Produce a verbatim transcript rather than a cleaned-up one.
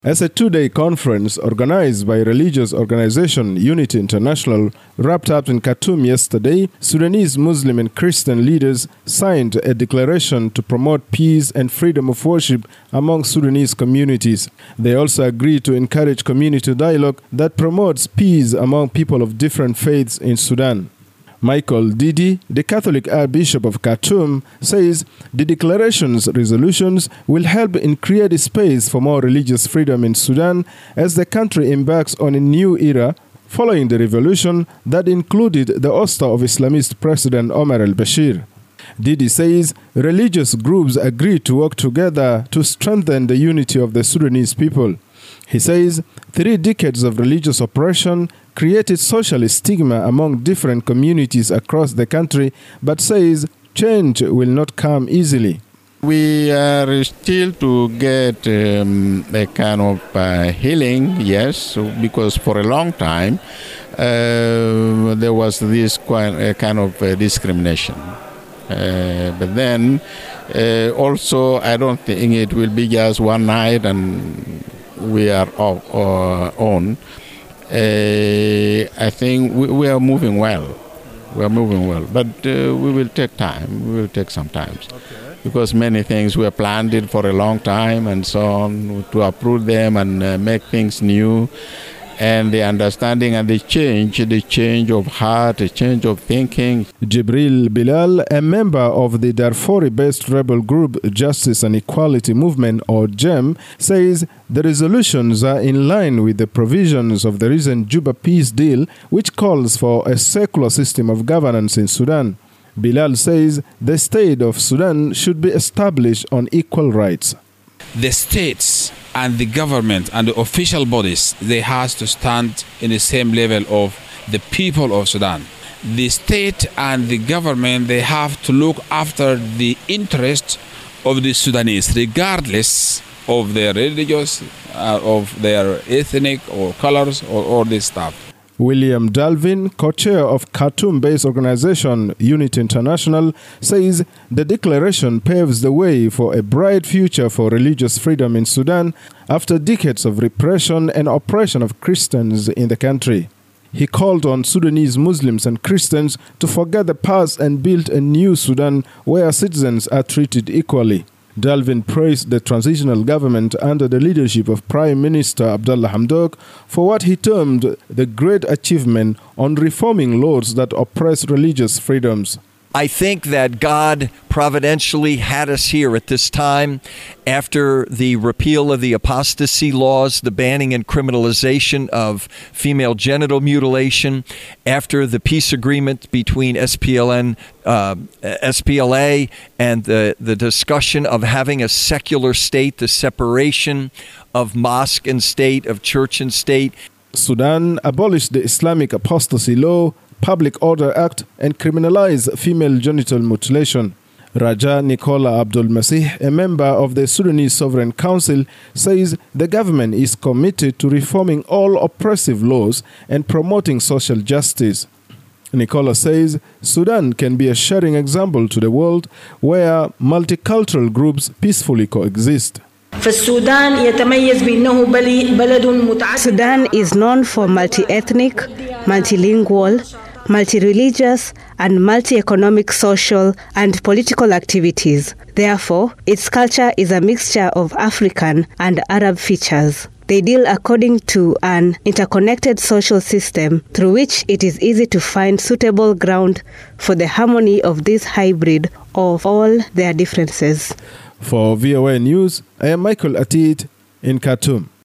As a two-day conference organized by religious organization Unity International wrapped up in Khartoum yesterday, Sudanese Muslim and Christian leaders signed a declaration to promote peace and freedom of worship among Sudanese communities. They also agreed to encourage community dialogue that promotes peace among people of different faiths in Sudan. Michael Didi, the Catholic Archbishop of Khartoum, says the declaration's resolutions will help in creating space for more religious freedom in Sudan as the country embarks on a new era following the revolution that included the ouster of Islamist President Omar al-Bashir. Didi says religious groups agreed to work together to strengthen the unity of the Sudanese people. He says three decades of religious oppression created social stigma among different communities across the country, but says change will not come easily. We are still to get um, a kind of uh, healing, yes, because for a long time uh, there was this kind of uh, discrimination. Uh, but then uh, also I don't think it will be just one night and we are off, uh, on. Uh, I think we, we are moving well. We are moving well, but uh, we will take time. We will take some time, okay. Because many things were planned for a long time and so on to approve them and uh, make things new. And the understanding and the change, the change of heart, the change of thinking. Jibril Bilal, a member of the Darfur-based rebel group Justice and Equality Movement, or JEM, says the resolutions are in line with the provisions of the recent Juba peace deal, which calls for a secular system of governance in Sudan. Bilal says the state of Sudan should be established on equal rights. The states and the government and the official bodies, they have to stand in the same level of the people of Sudan. The state and the government, they have to look after the interests of the Sudanese, regardless of their religious, uh, of their ethnic or colors or all this stuff. William Dalvin, co-chair of Khartoum-based organization Unity International, says the declaration paves the way for a bright future for religious freedom in Sudan after decades of repression and oppression of Christians in the country. He called on Sudanese Muslims and Christians to forget the past and build a new Sudan where citizens are treated equally. Dalvin praised the transitional government under the leadership of Prime Minister Abdallah Hamdok for what he termed the great achievement on reforming laws that oppress religious freedoms. I think that God providentially had us here at this time after the repeal of the apostasy laws, the banning and criminalization of female genital mutilation, after the peace agreement between S P L N, uh, S P L A and the, the discussion of having a secular state, the separation of mosque and state, of church and state. Sudan abolished the Islamic apostasy law, Public Order Act, and criminalized female genital mutilation. Raja Nicola Abdul Masih, a member of the Sudanese Sovereign Council, says the government is committed to reforming all oppressive laws and promoting social justice. Nicola says Sudan can be a shining example to the world where multicultural groups peacefully coexist. Sudan is known for multi-ethnic, multilingual, multi-religious, and multi-economic social and political activities. Therefore, its culture is a mixture of African and Arab features. They deal according to an interconnected social system through which it is easy to find suitable ground for the harmony of this hybrid of all their differences. For V O A News, I am Michael Atid in Khartoum.